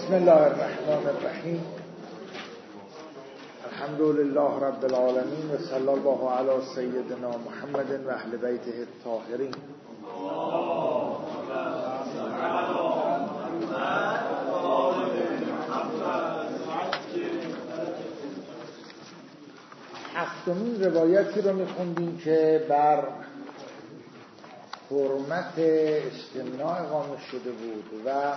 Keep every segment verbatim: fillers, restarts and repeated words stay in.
بسم الله الرحمن الرحیم. الحمد لله رب العالمین و صلی الله علی سیدنا محمد و اهل بیته الطاهرین. هفتمین روایتی رو میخوندیم که بر حرمت استمناء اقامه شده بود و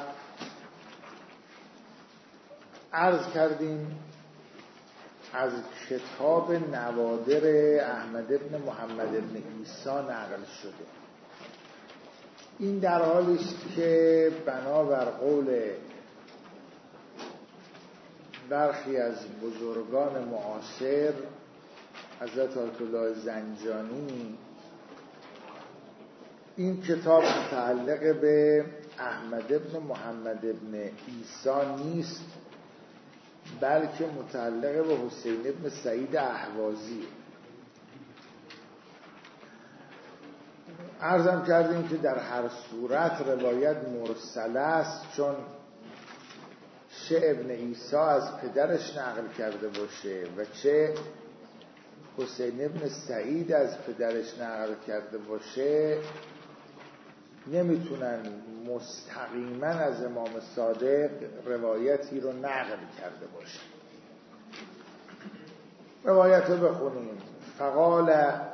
عرض کردیم از کتاب نوادر احمد بن محمد بن عیسی نقل شده. این در حالی است که بنابر قول برخی از بزرگان معاصر حضرت آیت الله زنجانی این کتاب متعلق به احمد بن محمد بن عیسی نیست، بلکه متعلق به حسین بن سعید اهوازی. عرضم کردیم که در هر صورت روایت مرسله است، چون چه ابن عیسی از پدرش نقل کرده باشه و چه حسین ابن سعید از پدرش نقل کرده باشه نمیتونن مستقیما از امام صادق روایتی رو نقل کرده باشن. روایت رو بخونیم. فقال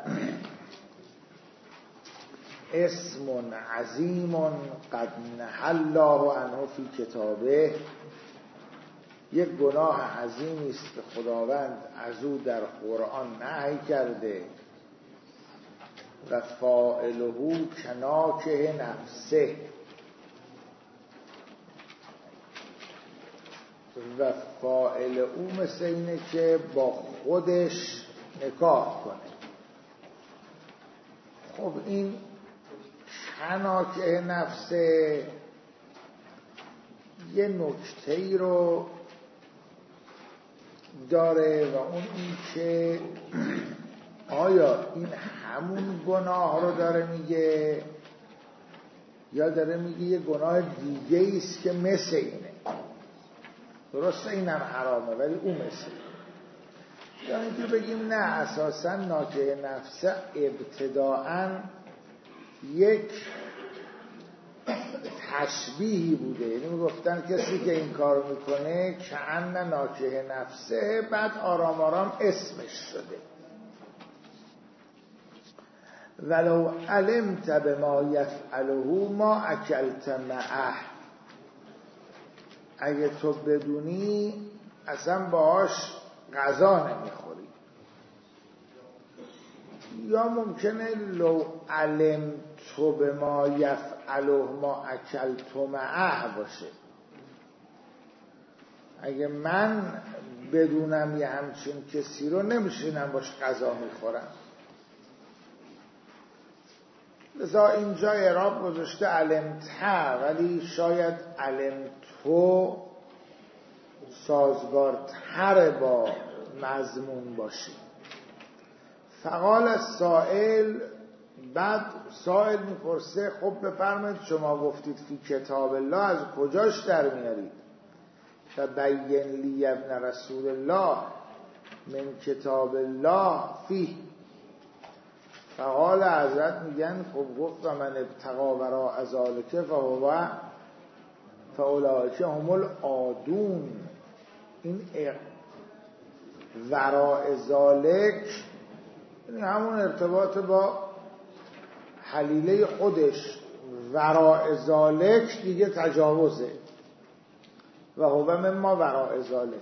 اسم عظیم قد نهى الله عنه فی کتابه. یک گناه عظیمی است که خداوند از او در قرآن نهی کرده. و فاعله کناکه نفسه، و فاعل او مثل اینه که با خودش نکاح کنه. خب این کناکه نفسه یه نکته‌ای رو داره و اون این که آیا این همون گناه رو داره میگه یا داره میگه یه گناه دیگه ایست که مثل اینه. درسته اینم حرامه ولی اون مثل یا اینکه بگیم نه، اساسا ناکه نفسه ابتداعا یک تشبیهی بوده، یعنی گفتن کسی که این کار میکنه کأن ناکه نفسه، بعد آرام آرام اسمش شده. ولو علمت بما یفعله ما اکلت معه. اگه تو بدونی اصلا باهاش غذا نمیخوری. یا ممکنه لو علمت بما یفعله ما اکلت معه باشه. اگه من بدونم یه همچین کسی رو نمیشینم باش غذا میخورم. لذا اینجا اعراب گذاشته علمته، ولی شاید علمتو سازگارتر با مضمون باشه. فقال السائل، بعد سائل میپرسه خب بفرمایید شما گفتید فی کتاب الله، از کجاش در میارید؟ فبین لی ابن رسول الله من کتاب الله فیه. فقال حضرت میگن خب گفت و من ابتقا وراء ذلک فهو فاولئک هم العادون. این وراء ذلک یعنی همون ارتباط با حلیله خودش. وراء ذلک دیگه تجاوزه. و هو مما وراء ذلک.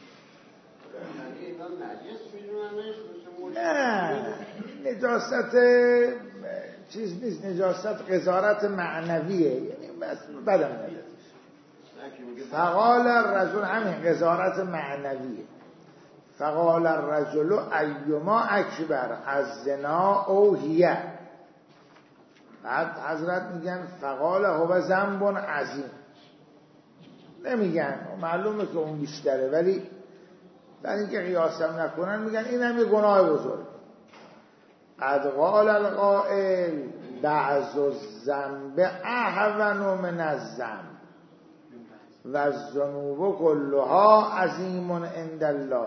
نه نجاست چیز نیست، نجاست قذارت معنویه، یعنی بس بدم نده. فقال الرجل، همین قذارت معنویه. فقال الرجل ایما اکبر از زنا او هیه. بعد حضرت میگن فقال هو ذنب عظیم. نمیگن معلومه که اون بیشتره، ولی برای اینکه قیاسم نکنن میگن این هم یه گناه بزرگ. قد قال القائل بعض الذنب اهون من الذنب. و الذنوب کلها عظیم عند الله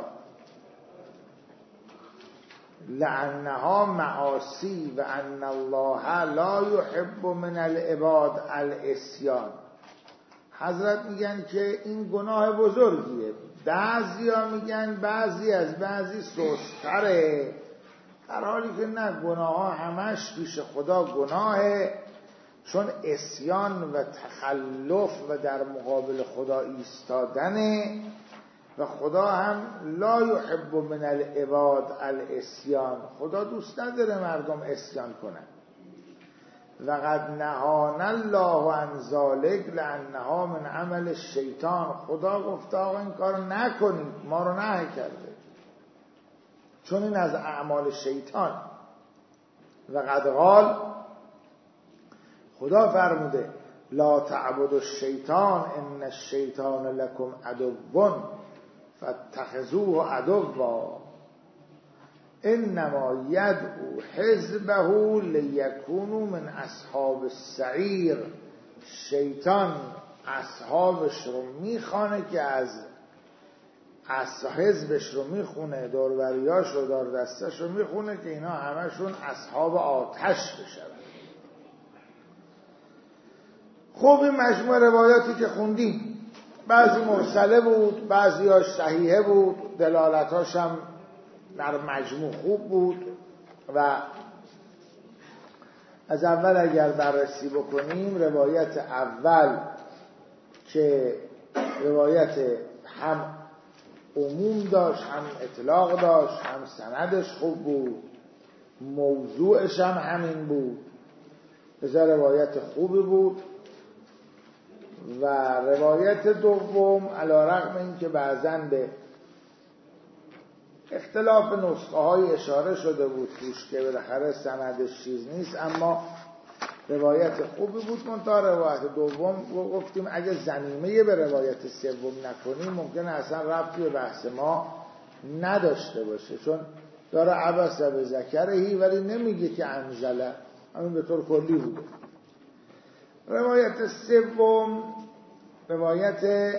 لأنها معاصی و ان الله لا یحب من العباد العصیان. حضرت میگن که این گناه بزرگیه. بعضیا میگن بعضی از بعضی سستره، در حالی که نه، گناه ها همش پیش خدا گناهه، چون عصیان و تخلف و در مقابل خدا ایستادنه و خدا هم لا یحب من العباد العصیان، خدا دوست نداره مردم عصیان کنن. و قد نهانا الله عن ذلک لانها من عمل الشیطان، خدا گفته آقا این کارو نکنید، ما رو نهی کرده چون این از اعمال شیطان. و قد قال، خدا فرموده لا تعبدوا الشیطان ان الشیطان لکم عدو فاتخذوه عدوا انما یدعو حزبه لیکونوا من اصحاب السعیر. شیطان اصحابش رو میخوانه که از از حزبش رو میخونه، دوروریاش رو، دار دستش رو میخونه که اینا همشون اصحاب آتش بشن. خب این مجموع روایاتی که خوندیم بعضی مرسله بود، بعضی هاش صحیحه بود، دلالتاش هم در مجموع خوب بود. و از اول اگر بررسی بکنیم، روایت اول که روایت هم عموم داشت، هم اطلاق داشت، هم سندش خوب بود، موضوعش هم همین بود، بذار روایت خوبی بود. و روایت دوم علی رغم این که بعضاً به اختلاف نسخه های اشاره شده بود توش که بالاخره سندش چیز نیست، اما روایت خوبی بود. منتها روایت دوم گفتیم اگه ضمیمه به روایت سوم نکنیم ممکنه اصلا ربطی به بحث ما نداشته باشه، چون داره عبس به ذکرهی ولی نمیگه که انزله، همین به طور کلی بوده. روایت سوم روایت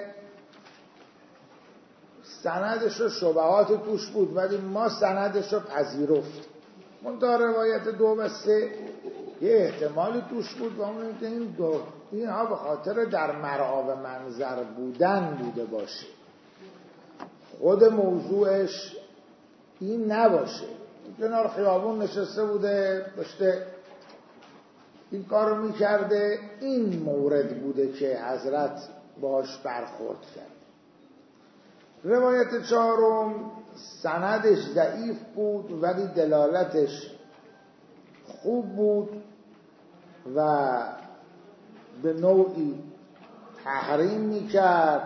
سندش و شبهات توش بود ولی ما سندش رو پذیرفت. منتها روایت دو و سه یه احتمالی توش بود و اون اینکه این دو اینها به خاطر در مرعا و منظر بودن بوده باشه، خود موضوعش این نباشه. کنار خیابون نشسته بوده داشته این کار رو میکرده، این مورد بوده که حضرت باش برخورد کرد. روایت چهارم سندش ضعیف بود ولی دلالتش خوب بود و به نوعی تحریم میکرد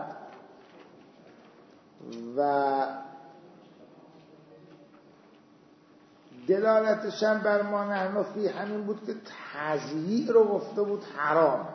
و دلالتش هم بر ما نحن فی همین بود که تضییع رو گفته بود حرام،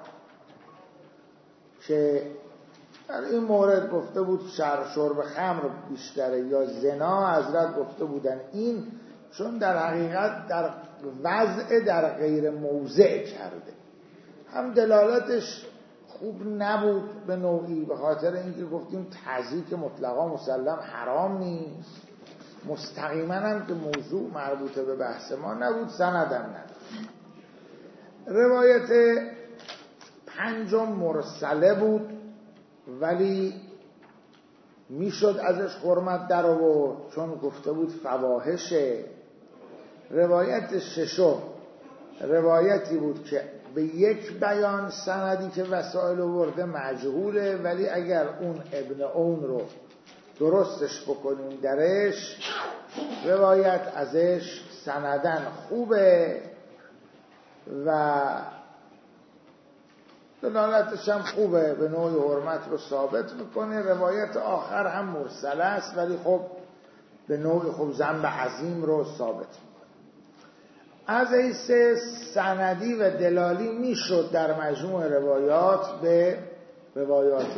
که در این مورد گفته بود شر شرب خمر بیشتره یا زنا، حضرت گفته بودن این، چون در حقیقت در وضع در غیر موضع کرده. هم دلالتش خوب نبود به نوعی به خاطر اینکه گفتیم تضییع که مطلقا مسلم حرام نیست، مستقیما هم که موضوع مربوطه به بحث ما نبود، سندم نداشت. روایت پنجم مرسله بود ولی میشد ازش حرمت در آورد چون گفته بود فواحشه. روایت ششم روایتی بود که به یک بیان سندی که وسائل آورده مجهوله، ولی اگر اون ابن اون رو درستش بکنیم درش روایت ازش سندن خوبه و دلالتش هم خوبه، به نوعی حرمت رو ثابت میکنه. روایت آخر هم مرسله است ولی خب به نوعی خب ذنب عظیم رو ثابت میکنه. از حیث سندی و دلالی میشد در مجموع روایات به روایات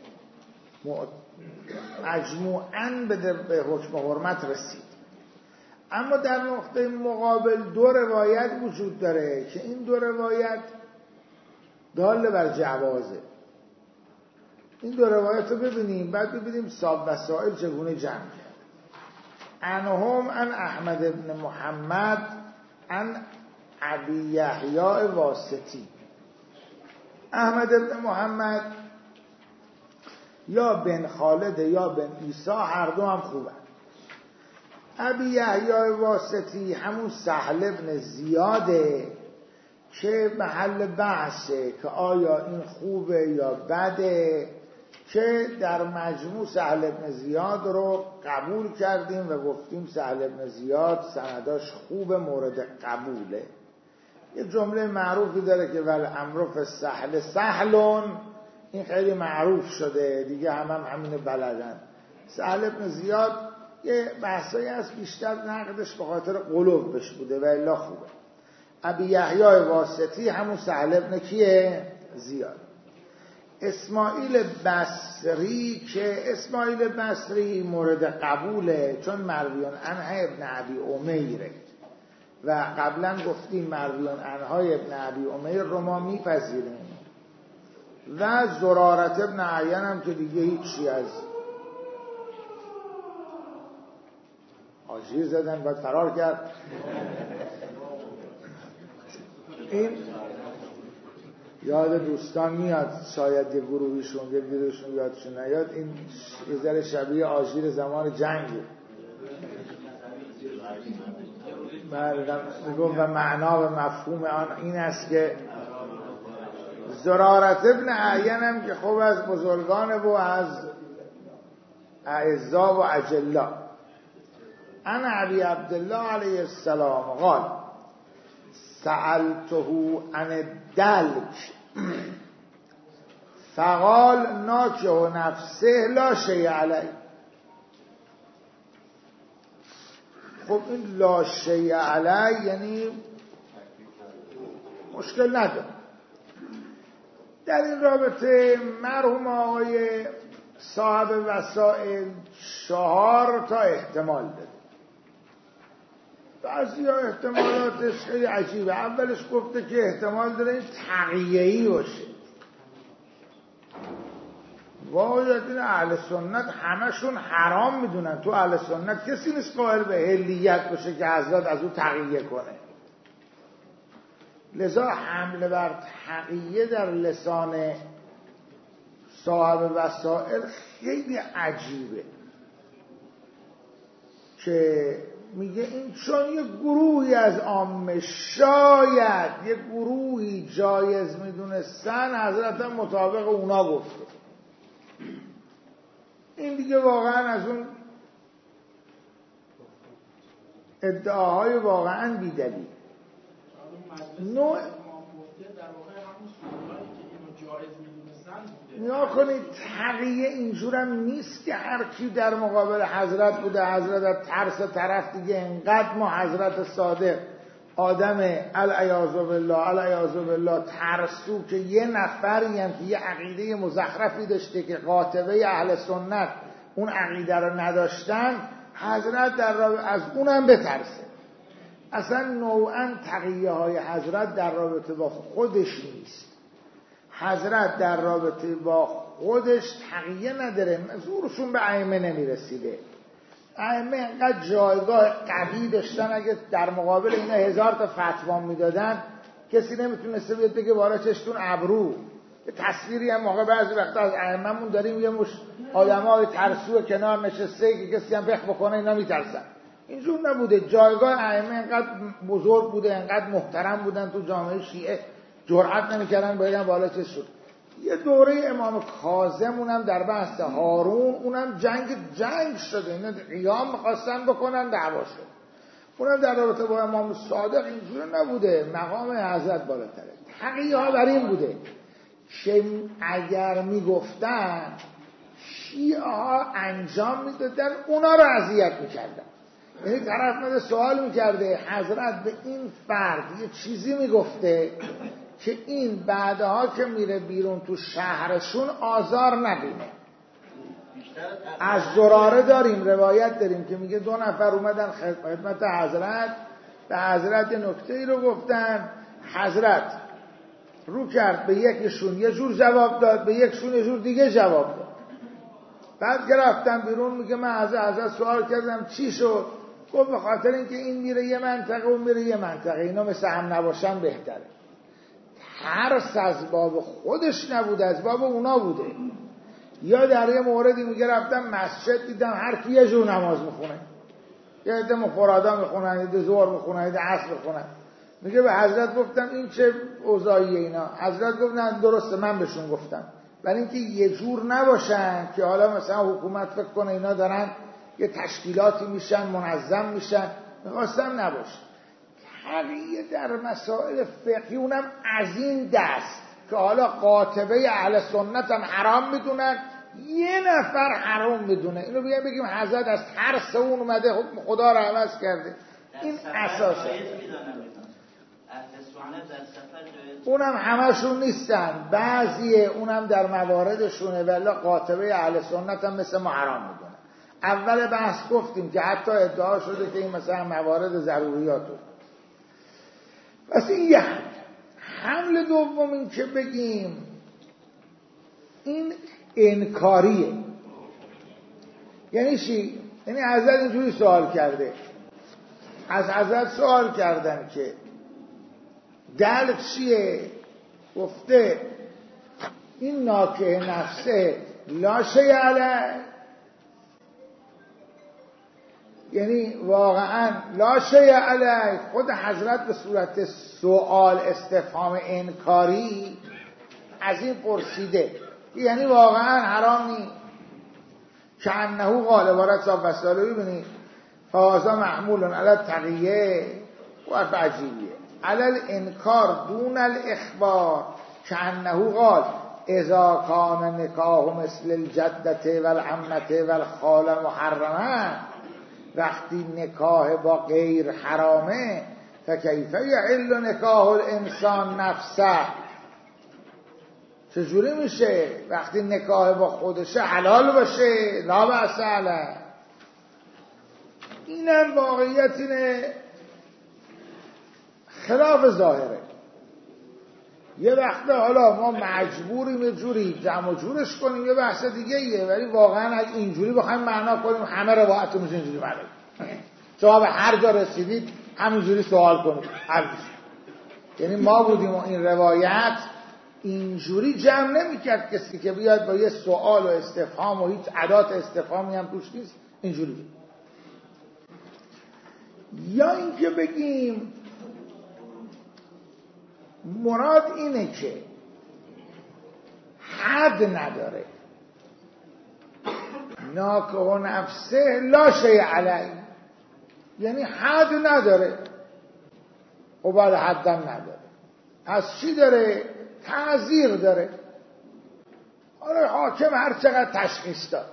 مجموعاً به حکم حرمت رسید. اما در نقطه مقابل دو روایت وجود داره که این دو روایت دال بر جوازه. این دو روایت رو ببینیم، بعد ببینیم صاحب وسائل چگونه جمع کرد. انهم ان احمد ابن محمد ان ابی یحیی واسطی. احمد ابن محمد یا بن خالد یا بن عیسی، هر دو هم خوبن. ابی یحیی واسطی همون سهل ابن زیاده که محل بحثه که آیا این خوبه یا بده، که در مجموع سهل ابن زیاد رو قبول کردیم و گفتیم سهل ابن زیاد سنداش خوب، مورد قبوله. یه جمله معروفی داره که ول امر فی السهل سهلون، این خیلی معروف شده دیگه، هم هم همینو بلدن. سهل ابن زیاد یه بحثایی هست بیشتر نقدش به خاطر قلوبش بوده و الا خوبه. ابی یحیی واسطی همون سهل ابن کیه؟ زیاد. اسماعیل بصری که اسماعیل بصری مورد قبوله چون مرویان عنه ابن ابی امیره و قبلا گفتیم مرویان عنهای ابن ابی امیر رو ما میپذیریم. و زرارت ابن عین هم که دیگه هیچی از آژیر زدن باید فرار کرد. این یاد دوستان میاد، شاید یه گروهیشون یه گروهشون یادشون نیاد، این یه ذره شبیه آژیر زمان جنگه. میگم و معنا و مفهوم آن این است که زرارت ابن عین هم که خوب از بزرگان و از اعزا و اجلا. انا ابی عبدالله علیه السلام قال سألته عن الدلک فقال ناکه نفسه لا شیء علیه. خب این لا شیء علیه یعنی مشکل نداره. در این رابطه مرحوم آقای صاحب وسائل چهار تا احتمال داره. بعضی ها احتمالاتش خیلی عجیبه. اولش گفته که احتمال داره این تقیه‌ای باشه. واقعیت این اهل سنت همشون حرام میدونن. تو اهل سنت کسی نیست قائل به حلیت باشه که حضرت از او تقیه کنه. لذا حمله بر تقیه در لسان صاحب وسائل خیلی عجیبه که میگه این چون یه گروهی از عامه شاید یه گروهی جایز میدونستن حضرت مطابق اونا گفته. این دیگه واقعا از اون ادعاهای واقعا بیدلیل. نوع نیا کنید تقیه اینجورم نیست که هر کی در مقابل حضرت بوده حضرت از ترس طرف دیگه انقدر ما حضرت صادق آدم العیاذ بالله العیاذ بالله ترسو که یه نفری هم که یه عقیده مزخرفی داشته که قاطبه اهل سنت اون عقیده رو نداشتن حضرت در رابطه از اونم بترسه. اصلا نوعا تقیه های حضرت در رابطه با خودش نیست. حضرت در رابطه با خودش تقیه نداره. زورشون به ائمه نمیرسیده. ائمه اینقدر جایگاه قوی داشتن اگه در مقابل اینا هزار تا فتوا میدادن کسی نمیتونسته بیاد بگه بالا چشتون ابرو. یه تصویری هم موقع بعضی وقتا از ائمه‌مون داریم یه مش آدمای ترسو کنار نشسته که کسی هم بخ بکنه اینا میترسن. اینجور نبوده. جایگاه ائمه اینقدر بزرگ بوده، اینقدر محترم بودن تو جامعه شیعه جرئت نمی‌کردن بگن بالا چه شد. یه دوره امام کاظم اونم در بحث هارون اونم جنگ جنگ شده، اینا قیام می‌خواستن بکنن دعوا شد. اونم در رابطه با امام صادق اینجوری نبوده، مقام حضرت بالاتره. تقیه ها بر این بوده که اگر میگفتن شیعه ها انجام میدادن اونا رو اذیت میکردن. یعنی طرف مده سوال میکرده حضرت به این فرد یه چیزی میگفته که این بعدها که میره بیرون تو شهرشون آزار نبینه. از زراره داریم روایت داریم که میگه دو نفر اومدن خدمت حضرت، به حضرت یه نکته ای رو گفتن. حضرت رو کرد به یکشون یه جور جواب داد، به یکشون یه جور دیگه جواب داد. بعد که رفتم بیرون میگه من از ازش سوال کردم چی شد؟ گفت به خاطر اینکه این میره یه منطقه و میره یه منطقه، اینا مثل هم نباشن بهتره. ترس از باب خودش نبوده، از باب اونا بوده. یا در یه موردی میگه رفتم مسجد دیدم هر کی یه جور نماز میخونه، یه عده مفرادا میخونن، یه عده ظهر میخونن، یه عده عصر میخونن. میگه به حضرت گفتم این چه اوضاعیه اینا؟ حضرت گفت نه درسته، من بهشون گفتم ولی اینکه یه جور نباشن که حالا مثلا حکومت فکر کنه اینا دارن یه تشکیلاتی میشن، منظم میشن، میخواستم نباشه. تغییر در مسائل فقهی اونم از این دست که حالا قاطبه اهل سنت هم حرام میدونن، یه نفر حرام میدونه، اینو بگیم بگیم حضرت از ترس اون اومده حکم خدا رو عوض کرده. این اساسه. اونم همشون نیستن، بعضیه اونم در مواردشونه، ولی قاطبه اهل سنت هم مثل ما حرام میدونه. اول بحث گفتیم که حتی ادعا شده که این مثلا موارد ضروریاتو. پس این یه حمل. حمل دوم این که بگیم این انکاریه. یعنی چی؟ یعنی حضرت اینجوری سوال کرده، از حضرت سوال کردن که دل چیه؟ گفته این ناکه نفسه لا شیء علیه، یعنی واقعا لا شیء علیه. خود حضرت به صورت سوال استفهام انکاری از این پرسیده، یعنی واقعا حرام نی که انه قال بارد صاحب وساله. ببینید فازا محمول علی التقیه و حرف عجیبیه، علی الانکار دون الاخبار که انه قال اذا کان نکاح مثل الجدته والعمته والخاله محرمه، وقتی نکاح با غیر حرامه فکیف یحل نکاح الانسان نفسه، چجوری میشه وقتی نکاح با خودشه حلال باشه؟ لا بأس علیه. اینم واقعیت اینه خلاف ظاهره. یه وقت حالا ما مجبوریم یه جوری جمع و جورش کنیم، یه بحث دیگه ایه، ولی واقعا اگه اینجوری بخوایم معنا کنیم همه روایت میشه اینجوری معنا. شما به هر جا رسیدید همینجوری سوال کنید هر جا. یعنی ما بودیم و این روایت اینجوری جمع نمی‌کرد کسی که بیاد با یه سوال و استفهام و هیچ ادات استفهامی هم توش نیست اینجوری. یا اینکه بگیم مراد اینه که حد نداره، ناکه نفسه لا شیء علیه، یعنی حد نداره و بعد حدم نداره. از چی داره؟ تعزیر داره. آره حاکم هر چقدر تشخیص داد.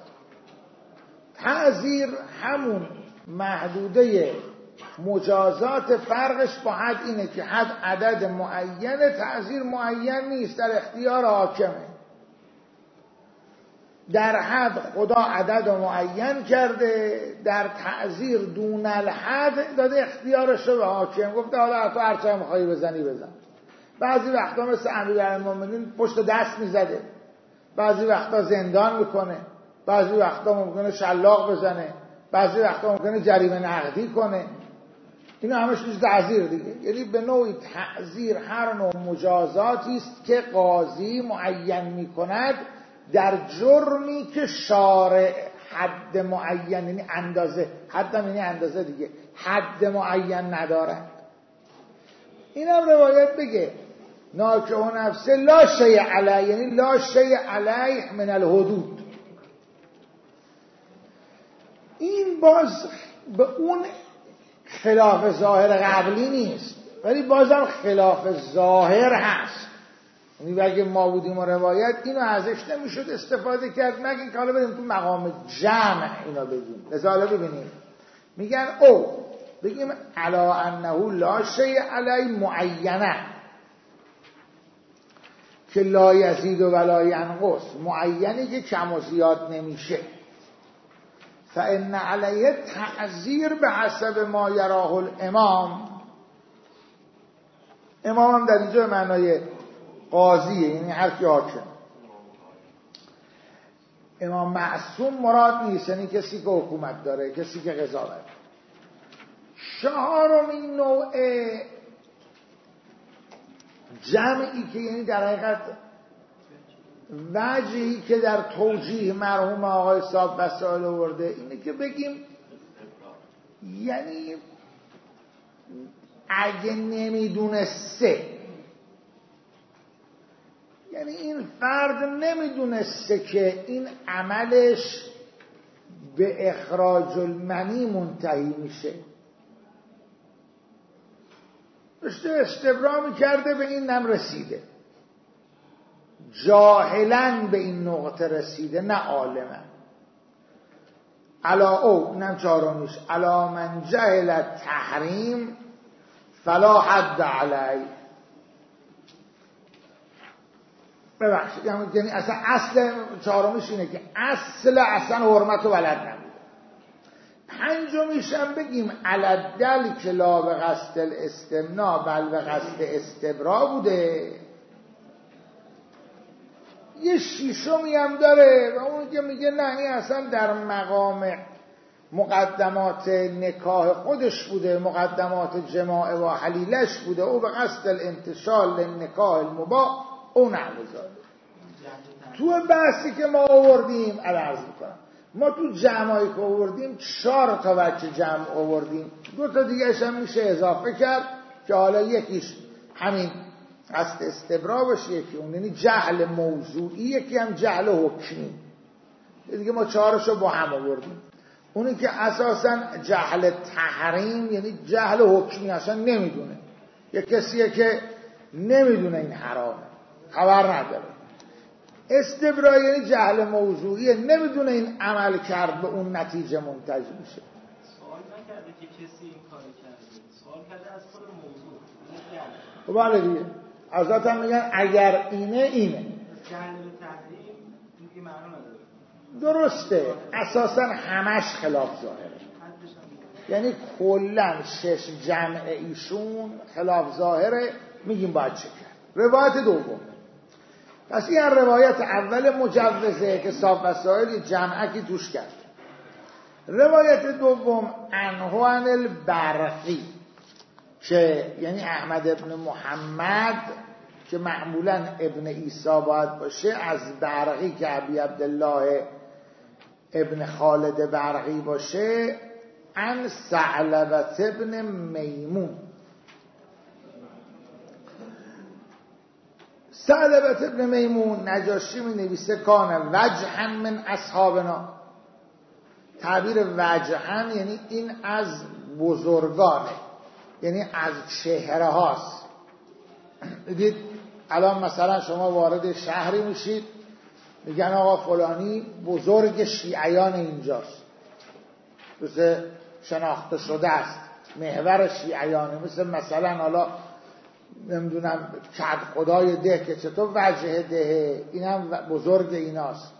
تعزیر همون محدوده مجازات، فرقش با حد اینه که حد عدد معینه، تعزیر معین نیست، در اختیار حاکمه. در حد خدا عدد معین کرده، در تعزیر دون الحد داده اختیارش رو به حاکم، گفته حالا تو هر چه می‌خوای بزنی بزن. بعضی وقتا مثل امیرالمومنین پشت دست میزده، بعضی وقتا زندان میکنه، بعضی وقتا ممکنه شلاق بزنه، بعضی وقتا ممکنه جریمه نقدی کنه. اینا همش میشه تعزیر دیگه. یعنی به نوعی تعزیر هر نوع مجازاتی است که قاضی معین میکند در جرمی که شارع حد معین، یعنی اندازه، حد یعنی اندازه دیگه، حد معین ندارد. این هم روایت بگه ناکه نفسه لا شیء علیه، یعنی لا شیء علیه من الحدود. این باز به اون خلاف ظاهر قبلی نیست، ولی بازم خلاف ظاهر هست. یعنی اگه ما بودیم و روایت اینو ازش نمیشد استفاده کرد، مگه اینکه حالا بریم تو مقام جمع اینا بگیم. لذا ببینیم میگن او بگیم علا انه لا شیء علی معینه، که لا یزید و لا ینقص، معینی که کم و زیاد نمیشه. فان علیه تعزیر به حسب ما یراه الامام. امام هم در اینجا معنای قاضیه، یعنی هر کی حاکم. امام معصوم مراد نیست، یعنی کسی که حکومت داره، کسی که قضاوت. چهارمین نوع جمعی که یعنی در حقیقت وجهی که در توجیه مرحوم آقای صاحب وسائل آورده اینه که بگیم یعنی اگه نمیدونسته، یعنی این فرد نمیدونسته که این عملش به اخراج المنی منتهی میشه، داشته استبرا میکرده به این نم رسیده، جاهلاً به این نقطه رسیده نه عالماً. علا او اینم چهارمیش، علا من جهل تحریم فلا حد علی. ببخشید یعنی اصلا اصل چهارمیش اینه که اصل اصلا حرمت و بلد نبود. پنجمیش هم بگیم علدل که لا به قصد الاستمناء بل به قصد استبرا بوده. یه شیشمی هم داره و اون که میگه نه این اصلا در مقام مقدمات نکاح خودش بوده، مقدمات جماع و حلیلش بوده، او به قصد الانتشال لنکاح المباح او نعوذالله. تو بحثی که ما آوردیم عرض میکنم، ما تو جمعایی که آوردیم چهار تا وجه جمع آوردیم، دو تا دیگرش هم میشه اضافه کرد که حالا یکیش همین قصد استبرا باشه، یکی اون یعنی جهل موضوعی، یکی هم جهل حکمی. دیگه ما چهارشو با هم آوردیم. اونی که اساسا جهل تحریم یعنی جهل حکمی، اصلا نمیدونه، یک کسیه که نمیدونه این حرامه، خبر نداره. استبرا یعنی جهل موضوعی، نمیدونه این عمل کرد به اون نتیجه منتج میشه. سوال نکرده که کسی این کاری کرده، سوال کرده از خود موضوع. خب بله دیگه، حضرت هم میگن اگر اینه اینه. جهل به تحریم دیگه معنی نداره. درسته، اساسا همش خلاف ظاهره، یعنی کلا شش جمع ایشون خلاف ظاهره. میگیم باید چه کرد. روایت دوم، پس این روایت اول مجوزه که صاحب وسائل جمعکی توش کرد. روایت دوم عنه عن البرقی که یعنی احمد ابن محمد که معمولا ابن عیسی باید باشه، از برقی که ابی عبدالله ابن خالد برقی باشه، عن ثعلبة ابن میمون. ثعلبة ابن میمون نجاشی می نویسه کان وجها من اصحابنا. تعبیر وجها یعنی این از بزرگانه، یعنی از چهره هاست. دیدید الان مثلا شما وارد شهری میشید، میگن آقا فلانی بزرگ شیعیان اینجاست، مثل شناخته شده است، محور شیعیانه، مثل مثلا حالا نمیدونم کد خدای ده که چطور وجه دهه، این هم بزرگ ایناست.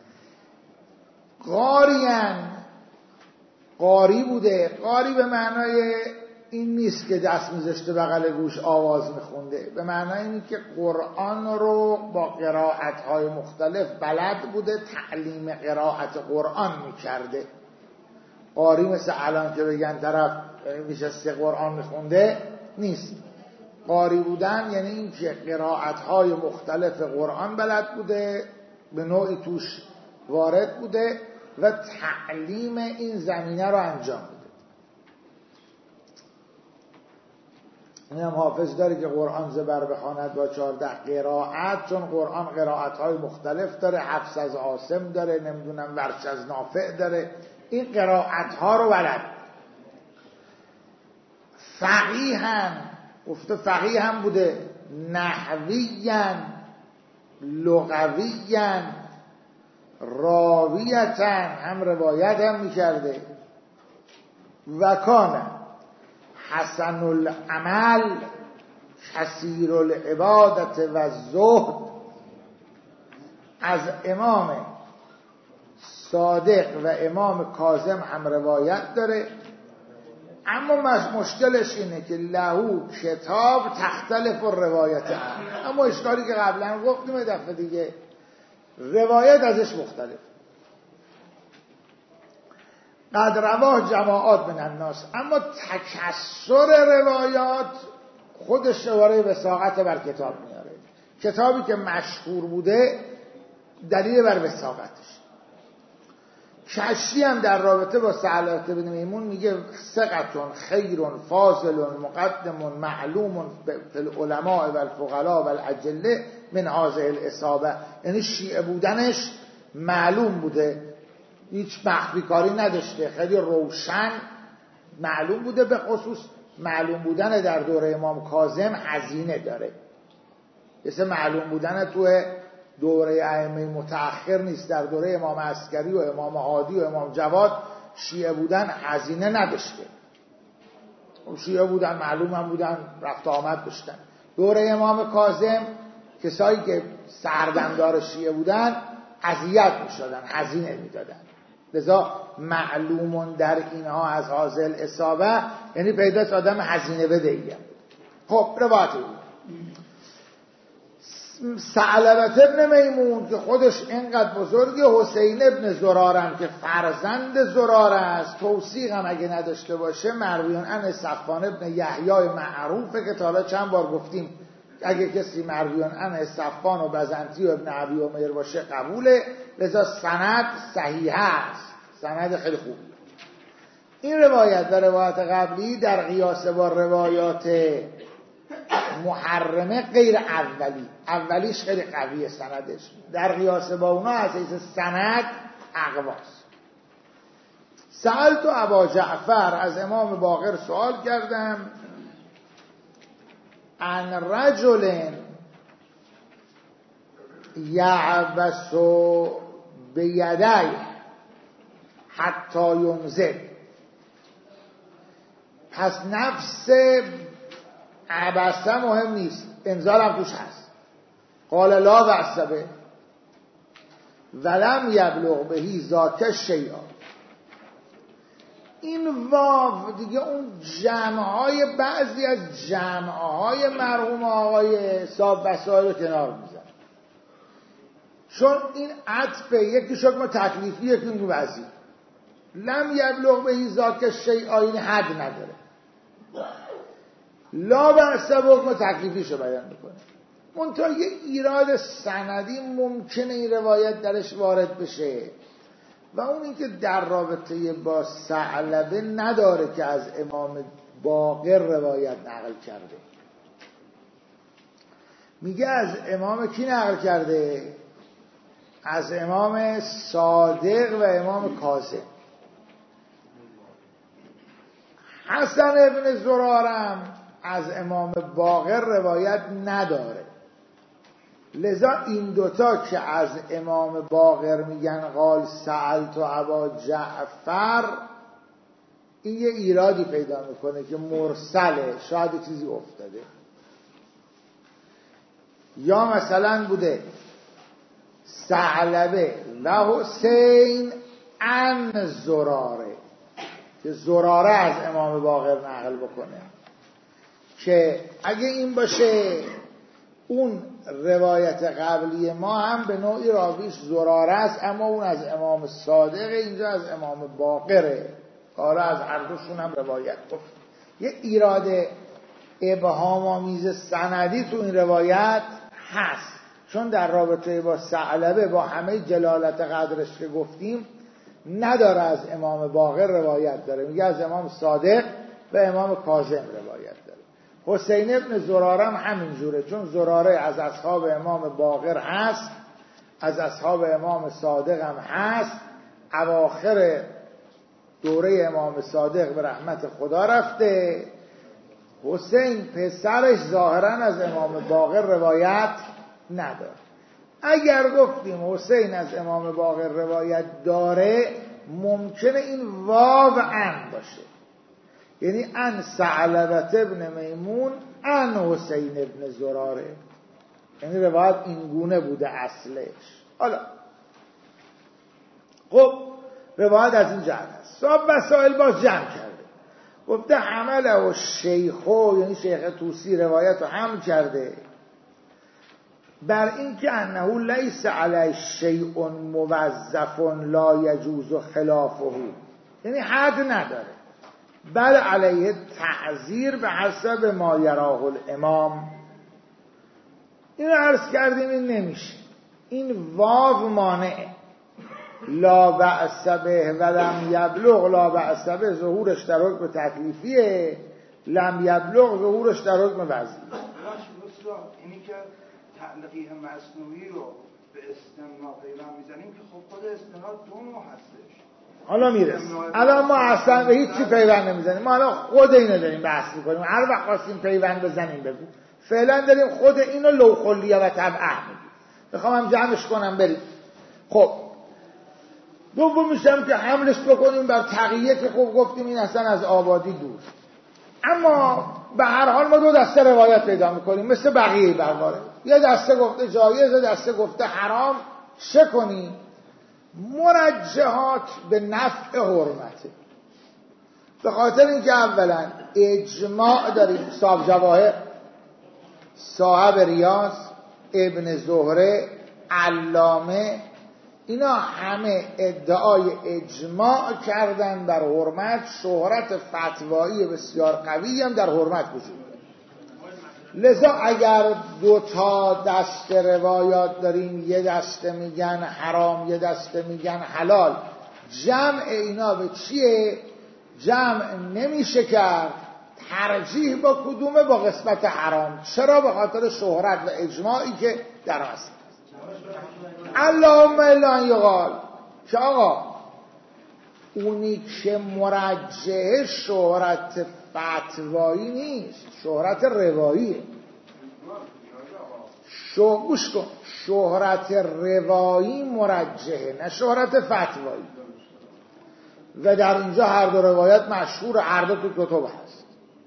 قاریان، قاری بوده. قاری به معنای این نیست که دست میذاشته بغل گوش آواز میخونده، به معنای اینه که قرآن رو با قرائت‌های مختلف بلد بوده، تعلیم قرائت قرآن میکرده. قاری مثل الان که بگن طرف میشسته قرآن میخونده نیست. قاری بودن یعنی این که قرائت‌های مختلف قرآن بلد بوده، به نوعی توش وارد بوده و تعلیم این زمینه رو انجام بوده. این هم حافظ داره که قرآن زبر بخواند با چهارده قرائت، چون قرآن قرائت‌های مختلف داره، حفظ از عاصم داره، نمیدونم ورش از نافع داره، این قرائت‌ها رو بلد. فقیهن، گفته فقیه هم بوده، نحویاً، لغویاً، راویتاً، هم روایت هم میکرده. وکانه حسن العمل کثیر العبادت و زهد. از امام صادق و امام کاظم هم روایت داره اما مشکلش اینه که لهو کتاب تختلف و روایت هم. اما اشکالی که قبلا گفتیم دفعه دیگه روایت ازش مختلف. قد رواه جماعات من الناس، اما تکثر روایات خودش دوباره وثاقت بر کتاب میاره. کتابی که مشهور بوده دلیل بر وثاقتش. کشی هم در رابطه با ثعلبة بن میمون میگه ثقتون خیرون فاضلون مقدمون معلومون فی العلماء و الفقهاء و الاجله من هذه الاصابه، یعنی شیعه بودنش معلوم بوده، هیچ مخفی کاری نداشته، خیلی روشن معلوم بوده. به خصوص معلوم بودن در دوره امام کاظم هزینه داره، مثل معلوم بودن تو دوره ائمه متأخر نیست. در دوره امام عسکری و امام هادی و امام جواد شیعه بودن هزینه نداشته، شیعه بودن معلوم هم بودن، رفت آمد داشتن. دوره امام کاظم کسایی که سردمدار شیعه بودن اذیت می‌شدن، هزینه میدادن. لذا معلومون در اینها از حاصل اصابه یعنی پیداست آدم هزینه بدهیم. خب روایت ثعلبة ابن میمون که خودش اینقدر بزرگه، حسین ابن زرارم که فرزند زرار است، توثیق هم اگه نداشته باشه، مرویان عن صفوان ابن یحیی معروفه که تا حالا چند بار گفتیم اگه کسی مرویان عن صفوان و بزنطی و ابن ابی عمر باشه قبوله. لذا سند صحیح است، سند خیلی خوب. این روایت و روایت قبلی در قیاس با روایات محرمه غیر اولی، اولیش خیلی قویه سندش، در قیاس با اونا از حیث سند اقواست. سألت ابا جعفر، از امام باقر سوال کردم، عن رجل یعبس بیدیه حتی ینزل. پس نفس عبسه مهم نیست، انزال هم توش هست. قال لا بأس به ولم یبلغ بهی ذاک شیئا. این واو دیگه اون جمعهای بعضی از جمعهای مرحوم آقای صاحب وسائل رو کنار میزن، چون این عطف یکی حکم تکلیفی یکی حکم وضعی. لم یبلغ بهی ذاک شیئا این حد نداره، لا بأس به حکم تکلیفیشو بیان میکنه. منتها یه ایراد سندی ممکنه این روایت درش وارد بشه و اون اینکه در رابطه با ثعلبه نداره که از امام باقر روایت نقل کرده. میگه از امام کی نقل کرده؟ از امام صادق و امام کاظم. حسن ابن زرارم از امام باقر روایت نداره. لذا این دوتا که از امام باقر میگن قال سألت ابا جعفر، این یه ایرادی پیدا میکنه که مرسله، شاید چیزی افتاده. یا مثلا بوده ثعلبه و حسین عن زراره، که زراره از امام باقر نقل بکنه، که اگه این باشه اون روایت قبلی ما هم به نوعی راویش زراره است، اما اون از امام صادق، اینجا از امام باقره. حالا از هر دوشون هم روایت گفت. یه ایراد ابهام آمیز سندی تو این روایت هست، چون در رابطه با ثعلبه با همه جلالت قدرش که گفتیم نداره از امام باقر روایت داره، میگه از امام صادق و امام کاظم روایت داره. حسین ابن زراره هم همین جوره، چون زراره از اصحاب امام باقر هست، از اصحاب امام صادق هم هست. اواخر دوره امام صادق به رحمت خدا رفته. حسین پسرش ظاهرا از امام باقر روایت نداره. اگر گفتیم حسین از امام باقر روایت داره، ممکنه این واو ان باشه، یعنی ان ثعلبة ابن میمون ان حسین ابن زراره، یعنی روایت این گونه بوده اصلش. حالا خب روایت از این جهت هست. صاحب وسائل باز جمع کرده. گفته حمله و شیخو، یعنی شیخ توسی روایت رو حمل کرده بر این که انه لیس علی شیء موظف لا یجوز خلافه، یعنی حد نداره، بل علیه تعذیر به حسب ما یراه الامام. این عرض کردیم این نمیشه، این واو مانعه، لا بأس به و لم یبلغ، لا بأس به ظهورش در حکم تکلیفیه، لم یبلغ ظهورش در حکم وضعی. اینی که تعلیقی مصنوعی رو به استمناء پیوند میزنیم که خب خود استمناء دو نوع هستش. حالا میرس الان ما اصلا به هیچ چی پیوند نمیزنیم، ما الان خود اینو داریم بحث میکنیم، هر وقت خواستیم پیوند بزنیم بگو. فعلا داریم خود اینو لوخلیه و تبعه میگیم. میخوام هم جمعش کنم بریم. خب دوم میشم که حملش بکنیم بر تقیه که خب گفتیم این اصلا از آبادی دور. اما به هر حال ما دو دسته روایت پیدا میکنیم مثل بقیه بقاره، یه دسته گفته جایز، یه دسته گفته حرام. چه کنیم؟ مرجحات به نفع حرمته، به خاطر اینکه اولا اجماع داریم، صاحب جواهر، صاحب ریاض، ابن زهره، علامه، اینا همه ادعای اجماع کردن بر حرمت. شهرت فتوایی بسیار قوی هم در حرمت وجود داره. لذا اگر دو تا دست روایات داریم، یه دسته میگن حرام، یه دسته میگن حلال، جمع اینا به چیه؟ جمع نمیشه کرد، ترجیح با کدومه؟ با قسمت حرام. چرا؟ به خاطر شهرت و اجماعی که در هست. اللهم الا ان یقال که آقا اونی که مرجحه شهرت فتوایی نیست، شهرت رواییه. شو گوش کن، شهرت روایی مرجحه، نه شهرت فتوایی. و در اینجا هر دو روایت مشهور، هر دو تو کتب هست.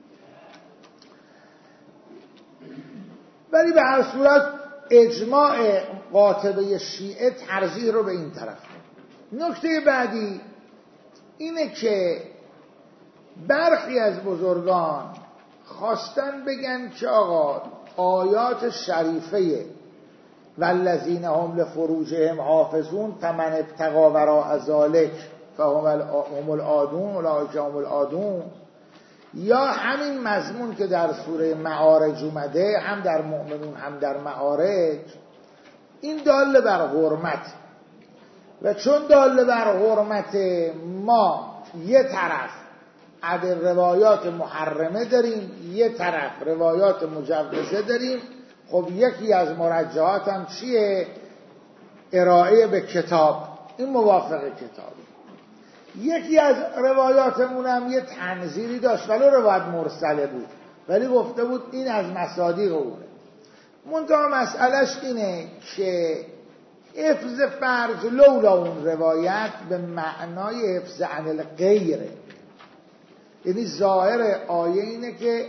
ولی به هر صورت اجماع قاطبه شیعه ترجیح رو به این طرف. نکته بعدی اینه که برخی از بزرگان خواستن بگن که آقا آیات شریفه والذین هم لفروجهم حافظون فمن ابتغى وراء ذلک فهم العادون اولئک هم العادون، یا همین مضمون که در سوره معارج اومده، هم در مؤمنون هم در معارج، این دال بر حرمت. و چون دال بر حرمت، ما یه طرف عدد روایات محرمه داریم، یه طرف روایات مجوزه داریم. خب یکی از مرجحات هم چیه؟ ارائه به کتاب، این موافق کتاب. یکی از روایاتمون هم یه تنظیری داشت، ولی روایت مرسله بود، ولی گفته بود این از مصادیق اونه. منتها مسئلهش اینه که حفظ فرج لولا اون روایت به معنای حفظ عن الغیره، یعنی ظاهر آیه اینه که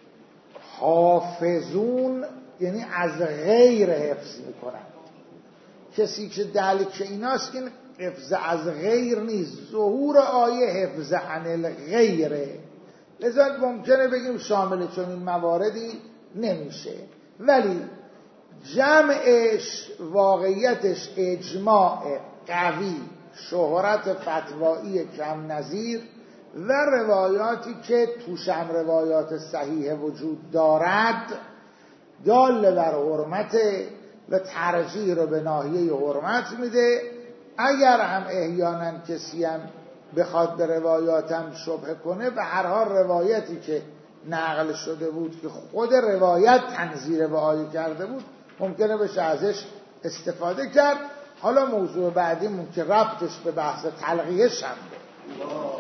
حافظون یعنی از غیر حفظ میکنن. کسی که دلیل ایناست که حفظ از غیر نیست، ظهور آیه حفظ عن الغیره. لذا ممکنه بگیم شامل چون این مواردی نمیشه، ولی جمعش واقعیتش اجماع قوی، شهرت فتوایی کم نظیر و روایاتی که توش هم روایات صحیح وجود دارد دال بر حرمت و ترجیح رو به ناحیه حرمت میده. اگر هم احیانا کسی هم بخواد به روایاتم شبهه کنه، به هر حال روایتی که نقل شده بود که خود روایت تنظیر به آیه کرده بود، ممکنه بشه ازش استفاده کرد. حالا موضوع بعدیمون که ربطش به بحث تلقیه شنبه